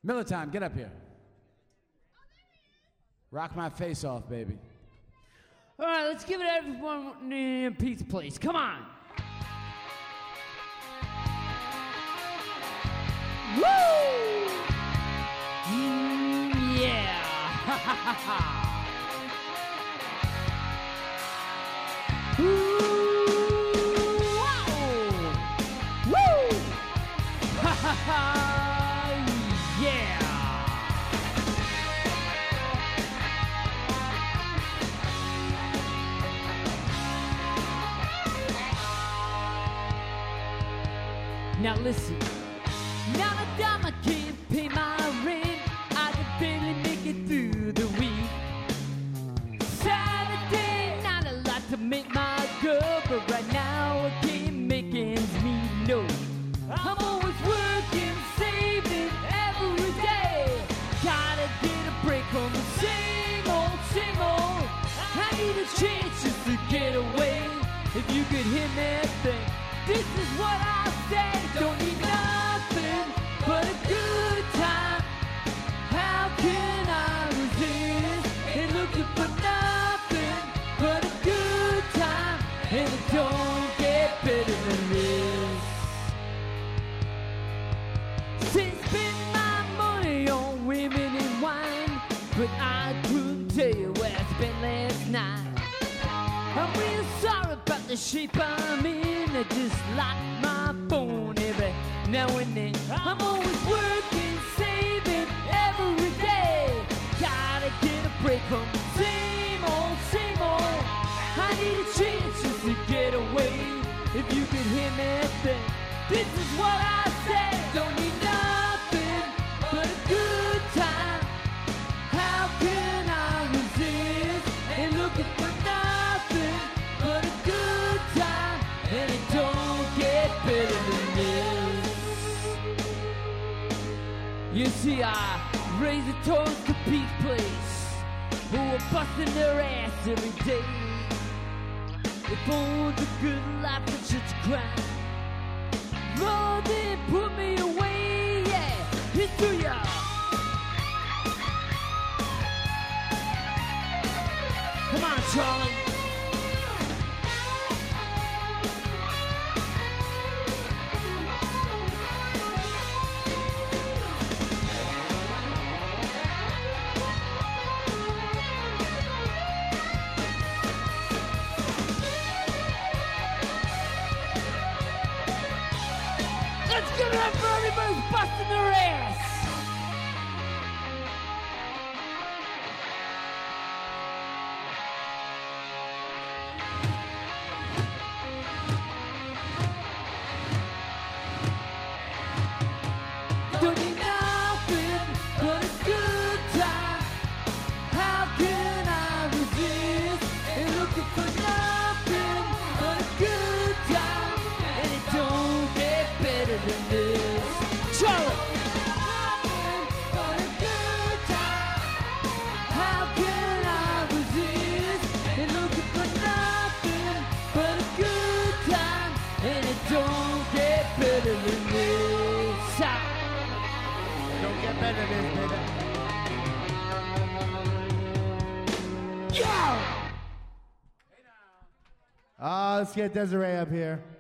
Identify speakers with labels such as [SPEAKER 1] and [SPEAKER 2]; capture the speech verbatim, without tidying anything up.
[SPEAKER 1] Miller time, get up here. Rock my face off, baby.
[SPEAKER 2] All right, let's give it everyone in pizza place. Come on. Woo! Mm, yeah. Ha ha ha ha. Yeah! Now listen, now that I can't pay my rent, I can barely make it through the week. Saturday night, I like to make my girl, but right now I can't make ends meet, no. I'm always working, saving every day. Gotta get a break from the same old, same old. I need a chance just to get away. If you could hear me think, this is what I say. Don't need nothing but a good time. How can I resist? And looking for nothing but a good time. And it don't get better than this. Spend my money on women and wine, but I couldn't tell you where I spent last night. I'm real sorry about the shape I'm in. I just lock my phone every now and then. I'm always working, saving every day. Gotta get a break from the same old, same old. I need a chance just to get away. If you could hear me think, this is what I say. Don't need nothing but a good time. How can I resist? And looking for nothing but a good time. And it don't get better than this. You see, I raise a toast to Pete's Place, who are busting their ass every day. They found a good life, but such a crime. Lord, they put me away, yeah, it's to ya. Come on, Charlie. Let's give it up for everybody who's busting their ass! Don't need nothing but a good time. How can I resist? And looking for nothing but a good time. And it don't get better than this. Charlie! Nothing but a good time. How can I resist? And looking for nothing but a good time. And it don't get better than this.
[SPEAKER 1] Don't get better than this, baby.
[SPEAKER 2] Yo!
[SPEAKER 1] Ah, let's get Desiree up here.